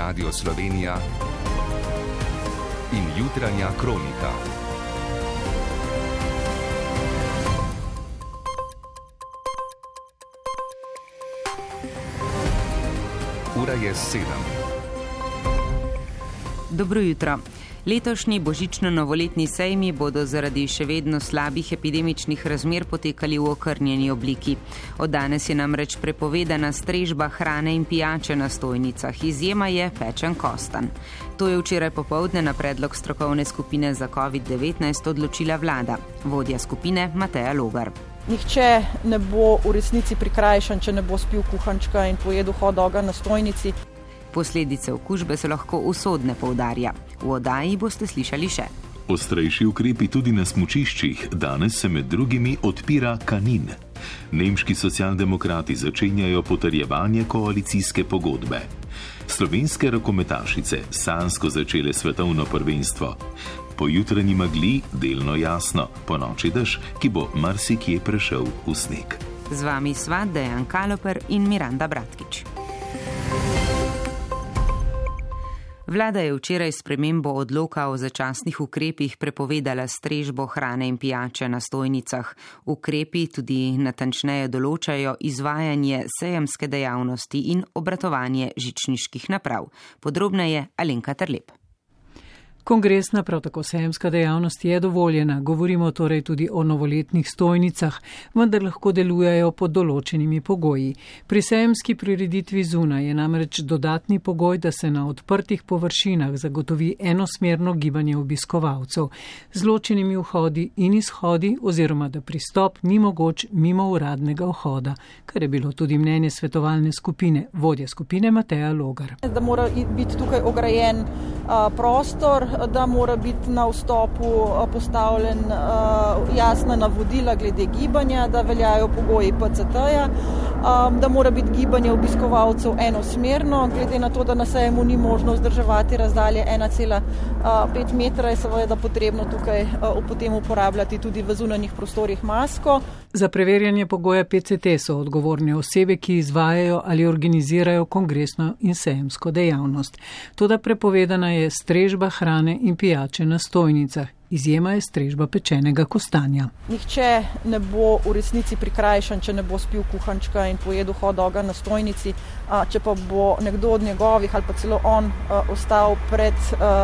Radio Slovenija in jutranja kronika. Ura je 7. Dobro jutro. Letošnji božično-novoletni sejmi bodo zaradi še vedno slabih epidemičnih razmer potekali v okrnjeni obliki. Od danes je namreč prepovedana strežba hrane in pijače na stojnicah. Izjema je pečen kostanj. To je včeraj popoldne na predlog strokovne skupine za COVID-19 odločila vlada. Vodja skupine Mateja Logar. Nihče ne bo v resnici prikrajšan, če ne bo spil kuhančka in pojedel hot doga na stojnici. Posledice okužbe so lahko usodne, poudarja. V oddaji boste slišali še. Ostrejši ukrepi tudi na smučiščih. Danes se med drugimi odpira Kanin. Nemški socialdemokrati začenjajo potrjevanje koalicijske pogodbe. Slovenske rokometašice sanjsko začele svetovno prvenstvo. Po jutranji megli delno jasno, po noči dež, ki bo marsikje prešel v sneg. Z vami sva Dejan Kaloper in Miranda Bratkič. Vlada je včeraj spremembo odloka o začasnih ukrepih prepovedala strežbo hrane in pijače na stojnicah. Ukrepi tudi natančneje določajo izvajanje sejemske dejavnosti in obratovanje žičniških naprav. Podrobneje Alenka Terlep. Kongresna, prav tako sejemska dejavnost je dovoljena, govorimo torej tudi o novoletnih stojnicah, vendar lahko delujejo pod določenimi pogoji. Pri sejemski prireditvi zunaj je namreč dodatni pogoj, da se na odprtih površinah zagotovi enosmerno gibanje obiskovalcev z ločenimi vhodi in izhodi oziroma da pristop ni mogoč mimo uradnega vhoda, kar je bilo tudi mnenje svetovalne skupine, vodja skupine Mateja Logar. Da mora biti tukaj ograjen prostor, da mora biti na vstopu postavljen jasna navodila glede gibanja, da veljajo pogoji PCT-ja, da mora biti gibanje obiskovalcev enosmerno, glede na to, da na sejmu ni možno vzdrževati razdalje 1,5 metra, je seveda potrebno tukaj potem uporabljati tudi v zunanjih prostorih masko. Za preverjanje pogoja PCT so odgovorne osebe, ki izvajajo ali organizirajo kongresno in sejemsko dejavnost. Toda prepovedana je strežba hrane in pijače na stojnicah. Izjema je strežba pečenega kostanja. Nihče ne bo v resnici prikrajšan, če ne bo spil kuhančka in pojedel hot doga na stojnici, če pa bo nekdo od njegovih ali pa celo on ostal pred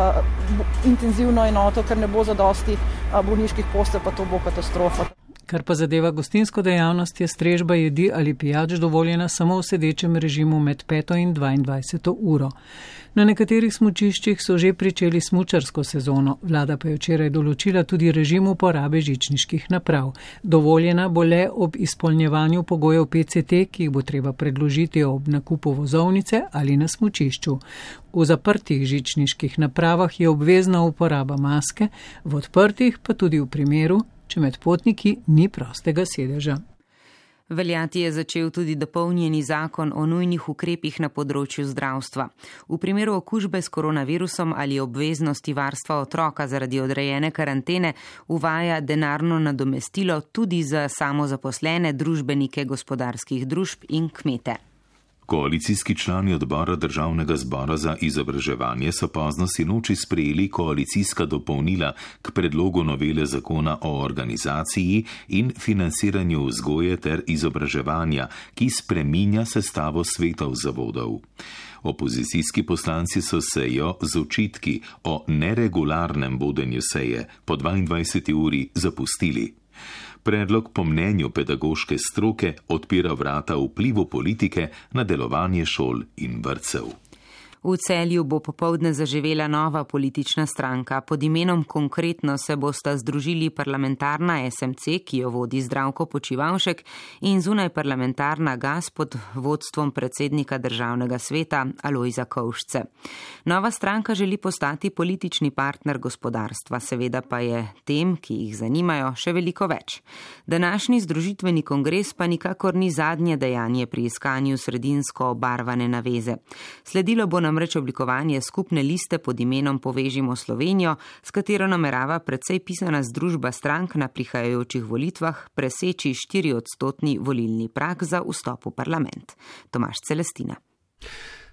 intenzivno enoto, ker ne bo zadosti bolniških postelj, pa to bo katastrofa. Kar pa zadeva gostinsko dejavnost, je strežba jedi ali pijač dovoljena samo v sedečem režimu med 5. in 22. uro. Na nekaterih smučiščih so že pričeli smučarsko sezono, vlada pa je včeraj določila tudi režim uporabe žičniških naprav. Dovoljena bo le ob izpolnjevanju pogojev PCT, ki jih bo treba predložiti ob nakupu vozovnice ali na smučišču. V zaprtih žičniških napravah je obvezna uporaba maske, v odprtih pa tudi v primeru, če med potniki ni prostega sedeža. Veljati je začel tudi dopolnjeni zakon o nujnih ukrepih na področju zdravstva. V primeru okužbe s koronavirusom ali obveznosti varstva otroka zaradi odrejene karantene uvaja denarno nadomestilo tudi za samozaposlene družbenike gospodarskih družb in kmete. Koalicijski člani odbora Državnega zbora za izobraževanje so pozno sinoči sprejeli koalicijska dopolnila k predlogu novele zakona o organizaciji in financiranju vzgoje ter izobraževanja, ki spreminja sestavo svetov zavodov. Opozicijski poslanci so sejo z očitki o neregularnem vodenju seje po 22. uri zapustili. Predlog po mnenju pedagoške stroke odpira vrata vplivu politike na delovanje šol in vrtcev. V Celju bo popoldne zaživela nova politična stranka. Pod imenom Konkretno se bosta združili parlamentarna SMC, ki jo vodi Zdravko Počivalšek, in zunaj parlamentarna GAS pod vodstvom predsednika Državnega sveta Alojza Kovšce. Nova stranka želi postati politični partner gospodarstva, seveda pa je tem, ki jih zanimajo, še veliko več. Današnji združitveni kongres pa nikakor ni zadnje dejanje pri iskanju sredinsko obarvane naveze. Sledilo bo namreč oblikovanje skupne liste pod imenom Povežimo Slovenijo, s katero namerava precej pisana združba strank na prihajajočih volitvah preseči 4% volilni prag za vstop v parlament. Tomaž Celestina.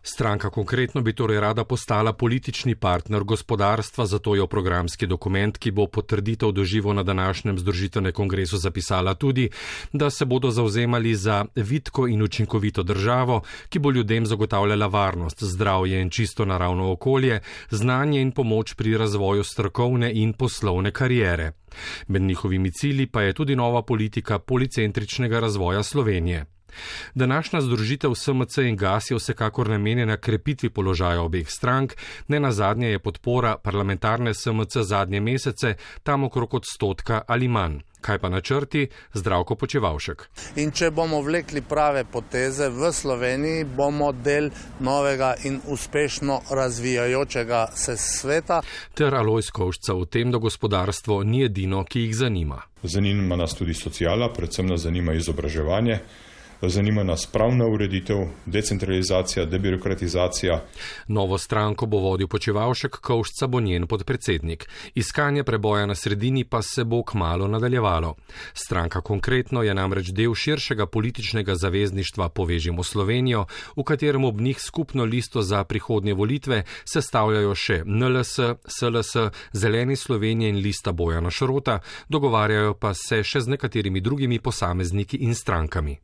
Stranka Konkretno bi torej rada postala politični partner gospodarstva, zato je v programski dokument, ki bo potrditev doživel na današnjem združitvenem kongresu, zapisala tudi, da se bodo zavzemali za vitko in učinkovito državo, ki bo ljudem zagotavljala varnost, zdravje in čisto naravno okolje, znanje in pomoč pri razvoju strokovne in poslovne kariere. Med njihovimi cilji pa je tudi nova politika policentričnega razvoja Slovenije. Današnja združitev SMC in GAS je vsekakor namenjena krepitvi položaja obeh strank, nenazadnje je podpora parlamentarne SMC zadnje mesece tam okrog 1% ali manj. Kaj pa načrti? Zdravko Počivavšek. In če bomo vlekli prave poteze v Sloveniji, bomo del novega in uspešno razvijajočega se sveta. Ter Alojz Kovšca v tem, da gospodarstvo ni edino, ki jih zanima. Zanima nas tudi sociala, predvsem nas zanima izobraževanje. Zanima nas pravna ureditev, decentralizacija, debirokratizacija. Novo stranko bo vodil Počivavšek, Kovšca bo njen podpredsednik. Iskanje preboja na sredini pa se bo kmalu nadaljevalo. Stranka Konkretno je namreč del širšega političnega zavezništva Povežimo Slovenijo, v katerem ob njih skupno listo za prihodnje volitve sestavljajo še NLS, SLS, Zeleni Slovenije in lista Bojana Šrota, dogovarjajo pa se še z nekaterimi drugimi posamezniki in strankami.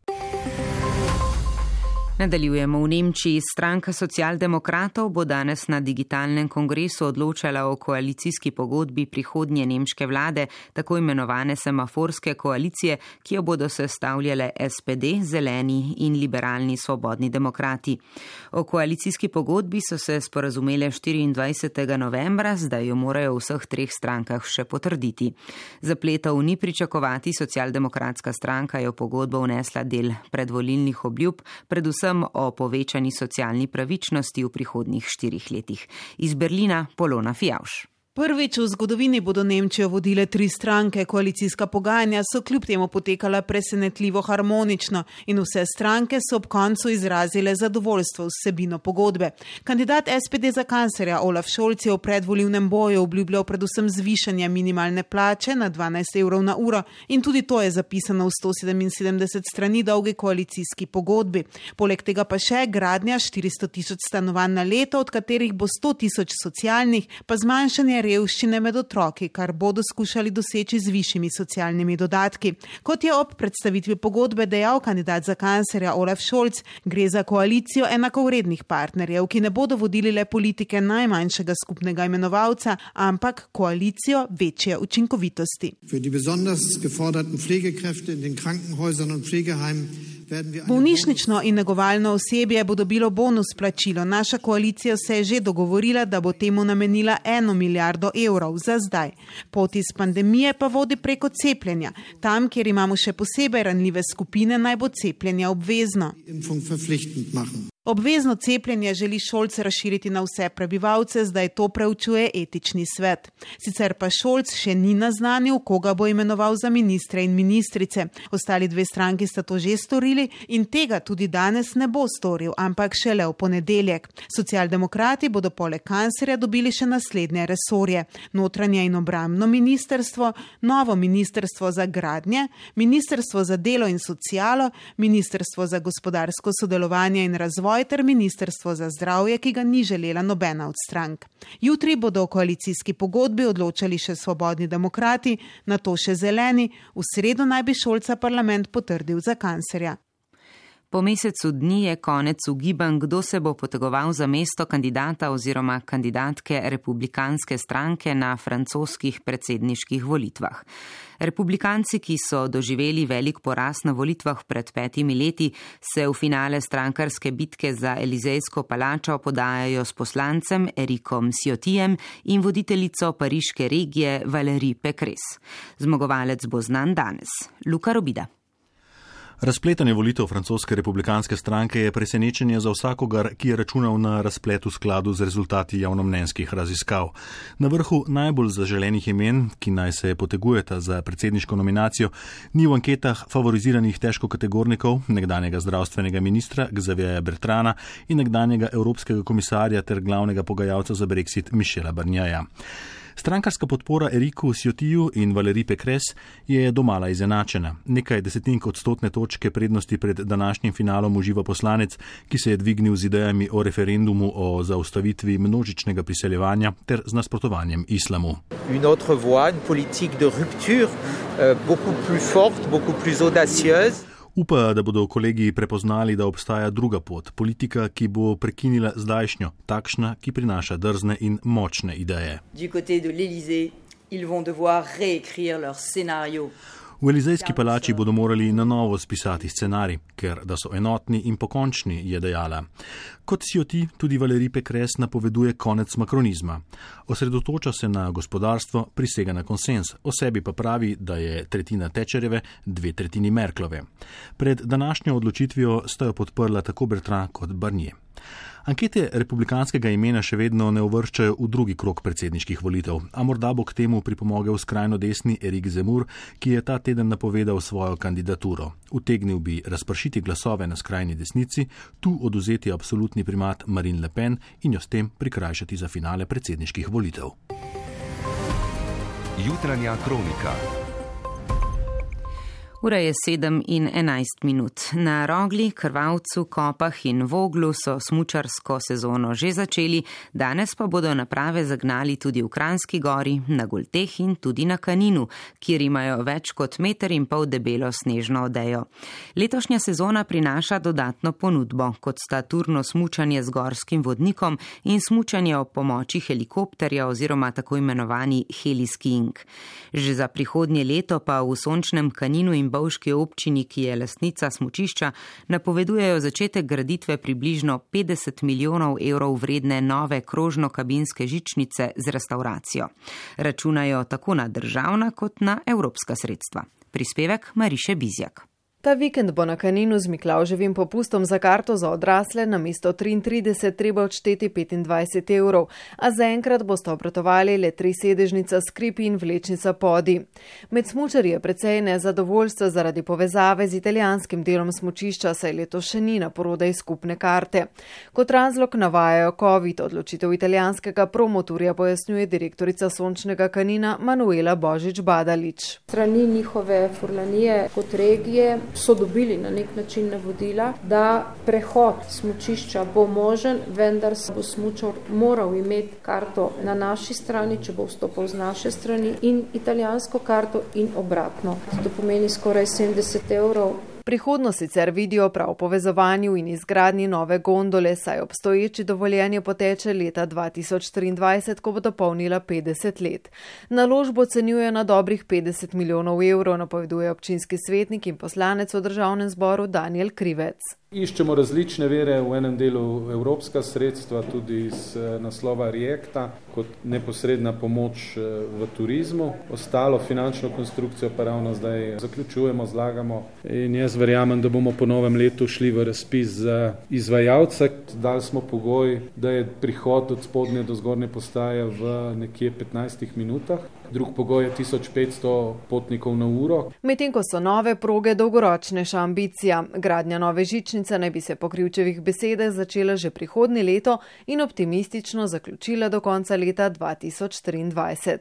Nadaljujemo v Nemčiji. Stranka socialdemokratov bo danes na digitalnem kongresu odločala o koalicijski pogodbi prihodnje nemške vlade, tako imenovane semaforske koalicije, ki jo bodo sestavljale SPD, Zeleni in liberalni svobodni demokrati. O koalicijski pogodbi so se sporazumele 24. novembra, zdaj jo morajo v vseh treh strankah še potrditi. Zapletov ni pričakovati, socialdemokratska stranka je v pogodbo vnesla del predvolilnih obljub, predvsem o povečani socialni pravičnosti v prihodnjih 4 letih. Iz Berlina Polona Fijavš. Prvič v zgodovini bodo Nemčijo vodile 3 stranke. Koalicijska pogajanja so kljub temu potekala presenetljivo harmonično in vse stranke so ob koncu izrazile zadovoljstvo z vsebino pogodbe. Kandidat SPD za kanclerja Olaf Scholz je v predvolilnem boju obljubljal predvsem zvišanje minimalne plače na 12 evrov na uro in tudi to je zapisano v 177 strani dolgi koalicijski pogodbi. Poleg tega pa še gradnja 400 000 stanovanj na leto, od katerih bo 100 000 socialnih, pa zmanjšanje revščine med otroki, kar bodo skušali doseči z višjimi socialnimi dodatki. Kot je ob predstavitvi pogodbe dejal kandidat za kanclerja Olaf Scholz, gre za koalicijo enakovrednih partnerjev, ki ne bodo vodili le politike najmanjšega skupnega imenovalca, ampak koalicijo večje učinkovitosti. Bolnišnično in negovalno osebje bo dobilo bonus plačilo. Naša koalicija se je že dogovorila, da bo temu namenila 1 milijardo evrov za zdaj. Pot iz pandemije pa vodi preko cepljenja. Tam, kjer imamo še posebej ranljive skupine, naj bo cepljenje obvezno. Obvezno cepljenje želi Scholz razširiti na vse prebivalce, zdaj to preučuje etični svet. Sicer pa Scholz še ni naznanil, koga bo imenoval za ministre in ministrice. Ostali 2 stranki sta to že storili in tega tudi danes ne bo storil, ampak šele v ponedeljek. Socialdemokrati bodo poleg kanclerja dobili še naslednje resorje: notranje in obrambno ministrstvo, novo ministrstvo za gradnje, ministrstvo za delo in socialo, ministrstvo za gospodarsko sodelovanje in razvoj ter ministrstvo za zdravje, ki ga ni želela nobena od strank. Jutri bodo o koalicijski pogodbi odločali še svobodni demokrati, nato še zeleni, v sredo naj bi Scholza parlament potrdil za kanclerja. Po mesecu dni je konec ugibanj, kdo se bo potegoval za mesto kandidata oziroma kandidatke republikanske stranke na francoskih predsedniških volitvah. Republikanci, ki so doživeli velik poraz na volitvah pred 5 leti, se v finale strankarske bitke za Elizejsko palačo podajajo s poslancem Erikom Ciottijem in voditeljico pariške regije Valérie Pécresse. Zmagovalec bo znan danes. Luka Robida. Razpletanje volitev francoske republikanske stranke je presenečenje za vsakogar, ki je računal na razplet v skladu z rezultati javnomnenjskih raziskav. Na vrhu najbolj zaželenih imen, ki naj se potegujeta za predsedniško nominacijo, ni v anketah favoriziranih težkokategornikov, nekdanjega zdravstvenega ministra Xavierja Bertrana in nekdanjega evropskega komisarja ter glavnega pogajalca za Brexit Michela Barnierja. Strankarska podpora Eriku Ciotiju in Valérie Pécresse je domala izenačena. Nekaj desetink odstotne točke prednosti pred današnjim finalom uživa poslanec, ki se je dvignil z idejami o referendumu o zaustavitvi množičnega priseljevanja ter z nasprotovanjem islamu. Une autre voie, une politique de rupture, beaucoup plus forte, beaucoup plus audacieuse. Upa, da bodo kolegi prepoznali, da obstaja druga pot, politika, ki bo prekinila zdajšnjo, takšna, ki prinaša drzne in močne ideje. Du côté de l'Élysée, ils vont devoir réécrire leur scénario. V Elizejski palači bodo morali na novo spisati scenarij, ker da so enotni in pokončni, je dejala. Kot Cioti, tudi Valérie Pécresse napoveduje konec makronizma. Osredotoča se na gospodarstvo, prisega na konsens, o sebi pa pravi, da je tretjina Thatcherjeve, 2/3 Merklove. Pred današnjo odločitvijo sta jo podprla tako Bertrand kot Barnier. Ankete republikanskega imena še vedno ne uvrščajo v drugi krog predsedniških volitev, a morda bo k temu pripomogel skrajno desni Eric Zemmour, ki je ta teden napovedal svojo kandidaturo. Utegnil bi razpršiti glasove na skrajni desnici, tu oduzeti absolutni primat Marine Le Pen in jo s tem prikrajšati za finale predsedniških volitev. Jutranja kronika. Ura je 7:11. Na Rogli, Krvavcu, Kopah in Voglu so smučarsko sezono že začeli, danes pa bodo naprave zagnali tudi v Kranjski Gori, na Golteh in tudi na Kaninu, kjer imajo več kot 1,5 metra debelo snežno odejo. Letošnja sezona prinaša dodatno ponudbo, kot sta turno smučanje z gorskim vodnikom in smučanje ob pomoči helikopterja oziroma tako imenovani heliskiing. Že za prihodnje leto pa v sončnem Kaninu in Bovški občini, ki je lastnica smučišča, napovedujejo začetek graditve približno 50 milijonov evrov vredne nove krožno-kabinske žičnice z restauracijo. Računajo tako na državna kot na evropska sredstva. Prispevek Mariše Bizjak. Ta vikend bo na Kaninu z Miklavževim popustom za karto za odrasle namesto 33 treba odšteti 25 evrov, a zaenkrat bosta obratovali le 3 sedežnica, skripi in vlečnica podi. Med smučarji je precej nezadovoljstva zaradi povezave z italijanskim delom smučišča, saj letos še ni na prodaj skupne karte. Kot razlog navajajo COVID, odločitev italijanskega promotorja, pojasnjuje direktorica Sončnega Kanina Manuela Božič-Badalič. Strani njihove Furlanije kot regije so dobili na nek način navodila, da prehod smučišča bo možen, vendar se bo smučar moral imeti karto na naši strani, če bo vstopil z naše strani, in italijansko karto in obratno. To pomeni skoraj 70 evrov. Prihodnost sicer vidijo prav v povezovanju in izgradnji nove gondole, saj obstoječe dovoljenje poteče leta 2023, ko bo dopolnila 50 let. Naložbo ocenjuje na dobrih 50 milijonov evrov, napoveduje občinski svetnik in poslanec v državnem zboru Daniel Krivec. Iščemo različne vere, v enem delu evropska sredstva, tudi iz naslova REACT-a, kot neposredna pomoč v turizmu. Ostalo finančno konstrukcijo pa ravno zdaj zaključujemo, zlagamo in jaz verjamem, da bomo po novem letu šli v razpis za izvajalce. Dali smo pogoj, da je prihod od spodnje do zgornje postaje v nekje 15 minutah. Drug pogoj je 1500 potnikov na uro. Medtem ko so nove proge dolgoročnejša ambicija, gradnja nove žičnice naj bi se po Krivčevih besedah začela že prihodnje leto in optimistično zaključila do konca leta 2023.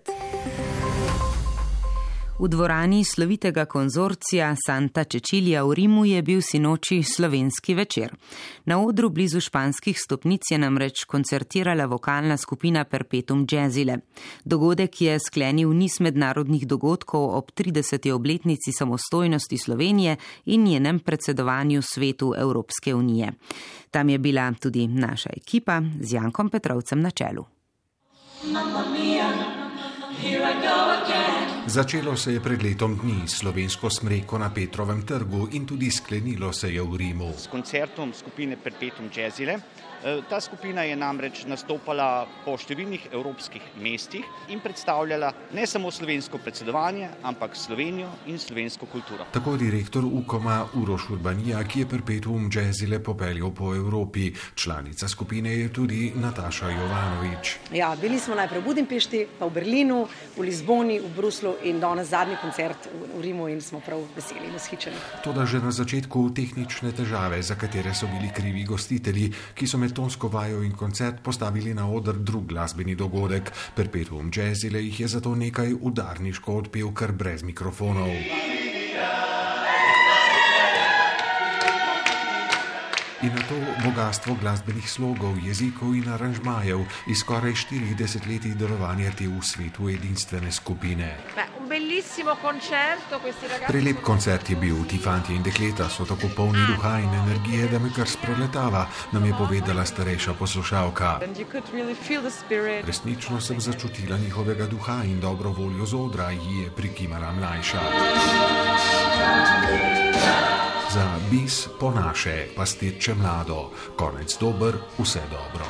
V dvorani slovitega konzorcija Santa Cecilia v Rimu je bil sinoči slovenski večer. Na odru blizu španskih stopnic je namreč koncertirala vokalna skupina Perpetuum Jazzile. Dogodek je sklenil niz mednarodnih dogodkov ob 30. obletnici samostojnosti Slovenije in njenem predsedovanju svetu Evropske unije. Tam je bila tudi naša ekipa z Jankom Petrovcem na čelu. Mamma mia, here I go again. Začelo se je pred letom dni s slovensko smreko na Petrovem trgu in tudi sklenilo se je v Rimu. S koncertom skupine Perpetuum Jazzile. Ta skupina je namreč nastopala po številnih evropskih mestih in predstavljala ne samo slovensko predsedovanje, ampak Slovenijo in slovensko kulturo. Tako direktor UKOM-a Uroš Urbanija, ki je Perpetuum Jazzile popeljal po Evropi. Članica skupine je tudi Nataša Jovanovič. Ja, bili smo najprej v Budimpešti, pa v Berlinu, v Lizboni, v Bruslu Bruslju in danes zadnji koncert v Rimu in smo prav veseli in vzhičeni. Toda že na začetku tehnične težave, za katere so bili krivi gostitelji, ki so med tonsko vajo in koncert postavili na oder drug glasbeni dogodek. Perpetuum Jazzile jih je zato nekaj udarniško odpel kar brez mikrofonov. In na to bogatstvo glasbenih slogov, jezikov in aranžmajev iz skoraj 4 desetletij delovanja te v svetu edinstvene skupine. Prelep koncert je bil, ti fantje in dekleta so tako polni duha in energije, da me kar spreletava, nam je povedala starejša poslušalka. Resnično sem začutila njihovega duha in dobro voljo z odra, ji je prikimala mlajša. Za bis po naše, pastirče mlado, konec dober, vse dobro.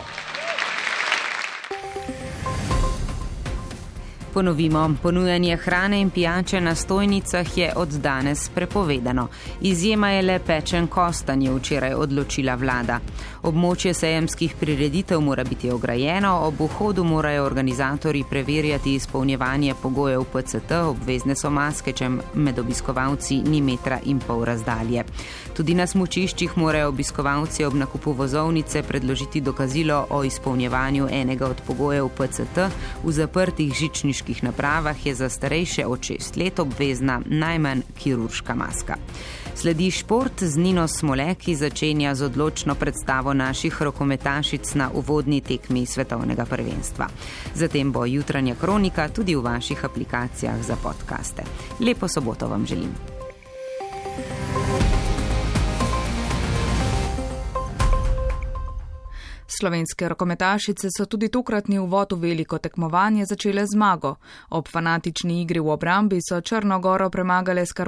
Ponovimo, ponujanje hrane in pijače na stojnicah je od danes prepovedano. Izjema je le pečen kostanj, je včeraj odločila vlada. Območje sejemskih prireditev mora biti ograjeno, ob vhodu morajo organizatorji preverjati izpolnjevanje pogojev PCT, obvezne so maske, če med obiskovalci ni 1,5 metra razdalje. Tudi na smučiščih morajo obiskovalci ob nakupu vozovnice predložiti dokazilo o izpolnjevanju enega od pogojev PCT. V zaprtih žičniških napravah je za starejše od 6 let obvezna najmanj kirurška maska. Sledi šport z Nino Smole, ki začenja z odločno predstavo naših rokometašic na uvodni tekmi svetovnega prvenstva. Zatem bo jutranja kronika tudi v vaših aplikacijah za podcaste. Lepo soboto vam želim. Slovenske rokometašice so tudi tokratni uvod v veliko tekmovanje začele zmago. Ob fanatični igri v obrambi so Črno Goro premagale s kar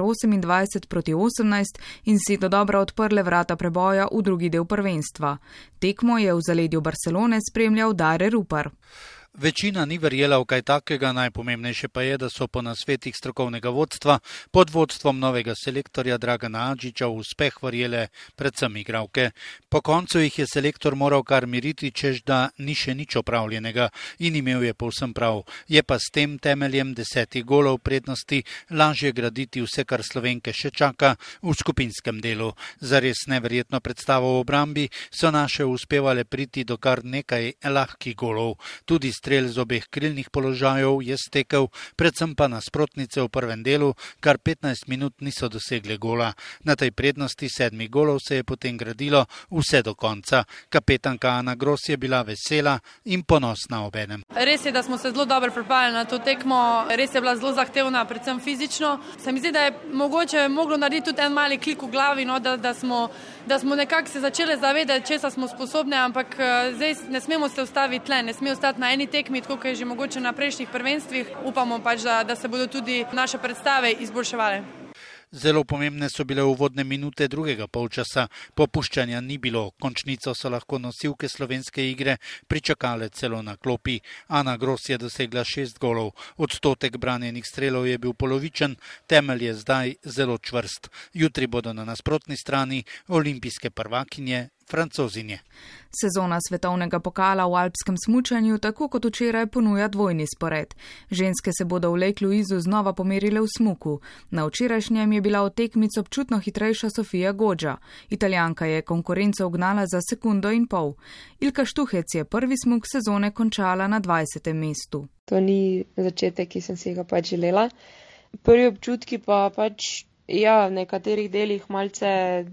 28-18 in si dodobra odprle vrata preboja v drugi del prvenstva. Tekmo je v zaledju Barcelone spremljal Dare Rupar. Večina ni verjela v kaj takega, najpomembnejše pa je, da so po nasvetih strokovnega vodstva pod vodstvom novega selektorja Dragana Adžiča v uspeh verjele predvsem igralke. Po koncu jih je selektor moral kar miriti, čež da ni še nič opravljenega in imel je povsem prav. Je pa s tem temeljem 10 golov prednosti lažje graditi vse, kar Slovenke še čaka v skupinskem delu. Za res neverjetno predstavo v obrambi so naše uspevale priti do kar nekaj lahkih golov. Tudi strel z obeh krilnih položajev je stekel, predvsem pa nasprotnice v prvem delu, kar 15 minut niso dosegle gola. Na tej prednosti 7 golov se je potem gradilo vse do konca. Kapetanka Ana Gros je bila vesela in ponosna obenem. Res je, da smo se zelo dobro pripravili na to tekmo, res je bila zelo zahtevna, predvsem fizično. Se mi zdi, da je mogoče moglo narediti tudi en mali klik v glavi, no, da smo nekako se začeli zavedati, česa smo sposobne, ampak zdaj ne smemo se ustaviti tle, ne smemo ostati na eni tekmi, tako kot je že mogoče na prejšnjih prvenstvih. Upamo pač, da se bodo tudi naše predstave izboljševale. Zelo pomembne so bile uvodne minute drugega polčasa. Popuščanja ni bilo. Končnico so lahko nosilke slovenske igre pričakale celo na klopi. Ana Gros je dosegla 6 golov. Odstotek branjenih strelov je bil polovičen, temelj je zdaj zelo čvrst. Jutri bodo na nasprotni strani olimpijske prvakinje Francozinje. Sezona svetovnega pokala v alpskem smučanju tako kot včeraj ponuja dvojni spored. Ženske se bodo v Lake Louisu znova pomerile v smuku. Na včerajšnjem je bila v tekmici občutno hitrejša Sofija Godža. Italijanka je konkurenco ugnala za 1,5 sekunde. Ilka Štuhec je prvi smuk sezone končala na 20. mestu. To ni začetek, ki sem si ga pač želela. Prvi občutki pa pač, v nekaterih delih malce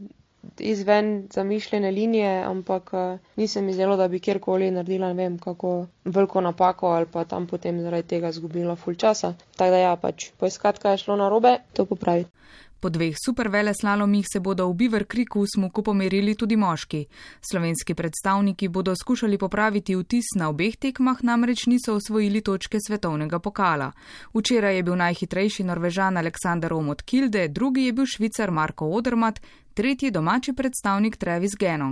izven zamišljene linije, ampak nisem mislila, da bi kjerkoli naredila, ne vem, kako veliko napako ali pa tam potem zaradi tega izgubila ful časa. Tako da pač poiskati, kaj je šlo narobe, to popraviti. Po 2 superveleslalomih se bodo v Beaver Creeku v smuku pomerili tudi moški. Slovenski predstavniki bodo skušali popraviti vtis na obeh tekmah, namreč niso osvojili točke svetovnega pokala. Včeraj je bil najhitrejši Norvežan Aleksander Omot Kilde, drugi je bil Švicar Marko Odermatt, tretji domači predstavnik Travis Genong.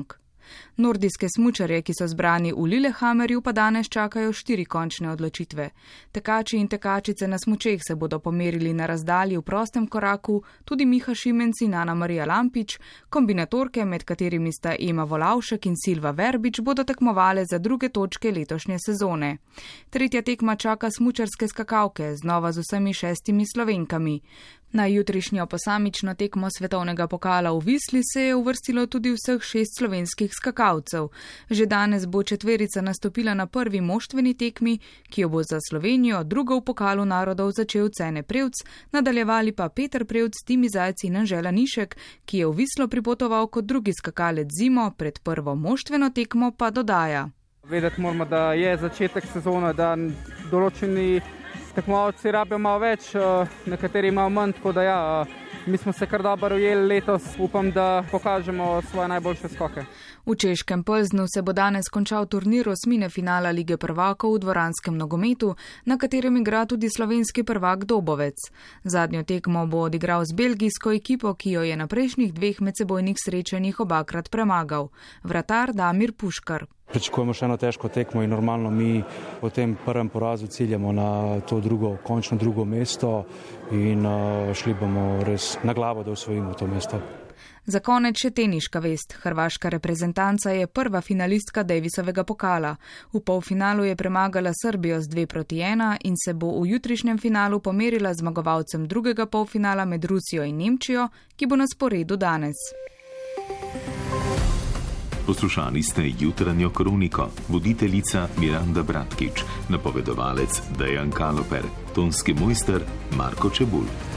Nordijske smučarje, ki so zbrani v Lillehammerju, pa danes čakajo 4 končne odločitve. Tekači in tekačice na smučeh se bodo pomerili na razdalji v prostem koraku, tudi Miha Šimenc in Ana Marija Lampič, kombinatorke, med katerimi sta Ema Volavšek in Silva Verbič, bodo tekmovale za druge točke letošnje sezone. Tretja tekma čaka smučarske skakalke, znova z vsemi 6 Slovenkami. Na jutrišnjo posamično tekmo svetovnega pokala v Visli se je uvrstilo tudi vseh 6 slovenskih skakalcev. Že danes bo četverica nastopila na prvi moštveni tekmi, ki jo bo za Slovenijo drugo v pokalu narodov začel Cene Prevc, nadaljevali pa Peter Prevc, Timi Zajc in Anžela Nišek, ki je v Vislo pripotoval kot drugi skakalec zimo, pred prvo moštveno tekmo pa dodaja. Vedeti moramo, da je začetek sezone, da določeni tekmovalci rabijo malo več, nekateri imajo manj, tako da ja, mi smo se kar dobro ujeli letos, upam, da pokažemo svoje najboljše skoke. V češkem Plznu se bo danes končal turnir osmine finala Lige prvakov v dvoranskem nogometu, na katerem igra tudi slovenski prvak Dobovec. Zadnjo tekmo bo odigral z belgijsko ekipo, ki jo je na prejšnjih 2 medsebojnih srečanjih obakrat premagal. Vratar Damir Puškar. Pričakujemo še eno težko tekmo in normalno mi po tem prvem porazu ciljamo na to končno drugo mesto in šli bomo res na glavo, da osvojimo to mesto. Za konec še teniška vest. Hrvaška reprezentanca je prva finalistka Davisovega pokala. V polfinalu je premagala Srbijo z 2-1 in se bo v jutrišnjem finalu pomerila z zmagovalcem drugega polfinala med Rusijo in Nemčijo, ki bo na sporedu danes. Poslušali ste jutranjo kroniko, voditeljica Miranda Bratkič, napovedovalec Dejan Kaloper, tonski mojster Marko Čebulj.